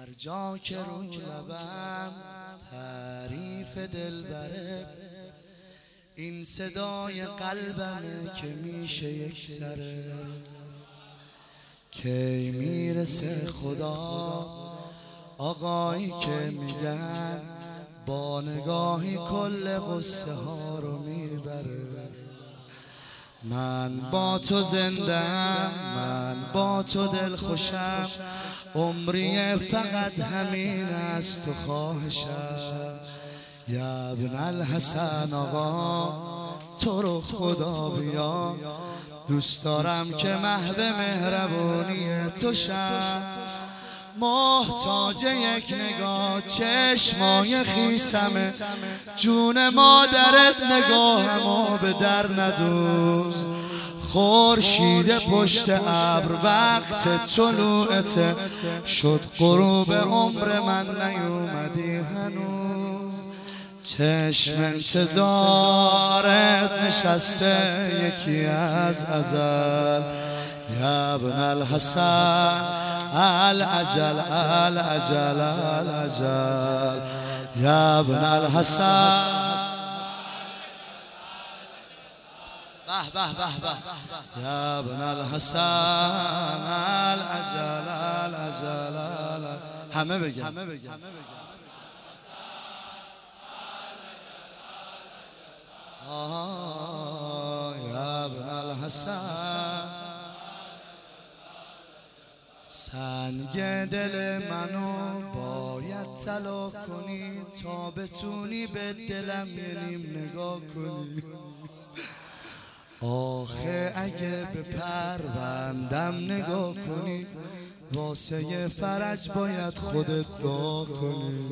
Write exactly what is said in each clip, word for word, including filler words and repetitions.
هر جا که رو لبم تعریف دلبره، این صدای قلبمه که میشه یک سره. کی میرسه خدا آقایی که میگن با نگاهی کل قصه ها رو میبره. من با تو زندم، من با تو دل خوشم، عمری فقط همین است و خواهشم. یا ابن الحسن آقا تو رو خدا بیا، دوست دارم که محو مهربونی تو شم. محتاج یک نگاه چشمای خیسمه، جون مادرت نگاهمو به در ندوز. خورشید پشت ابر وقت طلوعته، شد غروب عمر من نیومدی هنوز. چشم انتظارت نشسته یکی از ازل، یا ابن الحسن العجل العجل العجل، یا ابن الحسن. به به به به، یا ابن الحسن العجل العجل. همه بگن همه بگن آه یا ابن الحسن. سنگ دل منو باید طلا کنی تا بتونی به دلم یه نیم نگاه کنی. آخه اگه به پروندم نگاه کنی، واسه فرج باید خودت دعا کنی.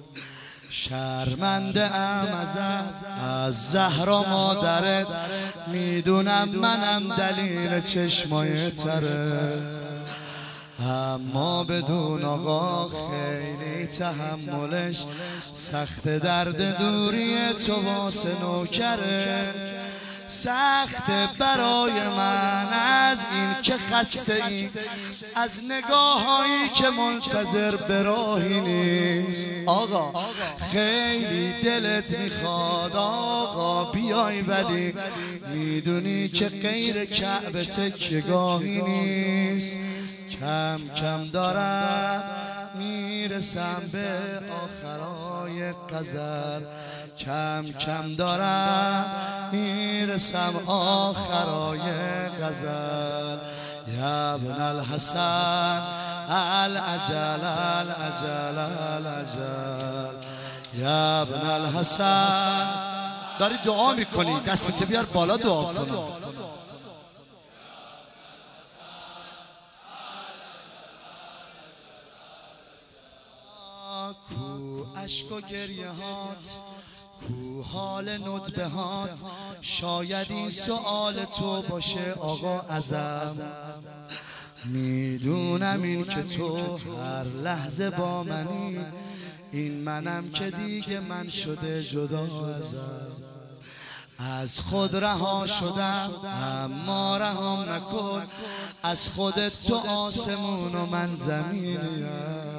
شرمنده ام ازت از زهرا مادرت، میدونم منم دلیل چشمای ترت، اما بدون آقا خیلی تحملش سخت. درد دوری تو واسه نوکره سخت برای من، از این که خسته ای از نگاه هایی که منتظر به راهی نیست. آقا خیلی دلت میخواد آقا بیای، ولی میدونی که غیر کعبه تکیه‌گاهی نیست. کم کم دارم میرسم به آخرای غزل، کم کم دارم میرسم آخرای غزل. یا ابن الحسن العجل العجل العجل، یا ابن الحسن. داری دعا میکنی، دستت بیار بالا دعا کنی. کو عشق و گریه هات، کو حال ندبه هات، شاید این سؤال تو باشه آقا ازم. میدونم این که تو هر لحظه با منی، این منم که دیگه من شده جدا ازم. از خود رها شدم اما رهام نکن، از خودت تو آسمون و من زمینیم.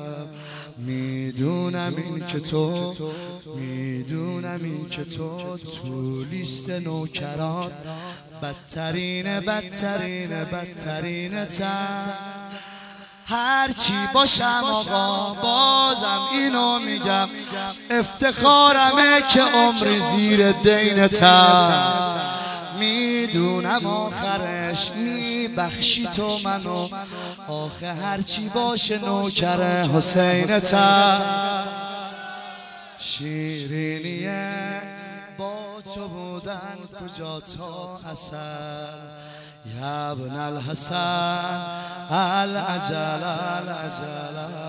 میدونم این که تو میدونم این که تو تو لیست نوکرات بدترین بدترین بدترین تن. هرچی باشم آقا بازم اینو میگم، افتخارمه که عمری زیر دینتم. میدونم آخرش میبخشی تو منو، آخه هرچی باشه نوکر حسینتم. شیرینیه با تو بودن کجا تا اصل، یا ابن الحسن العجل العجل.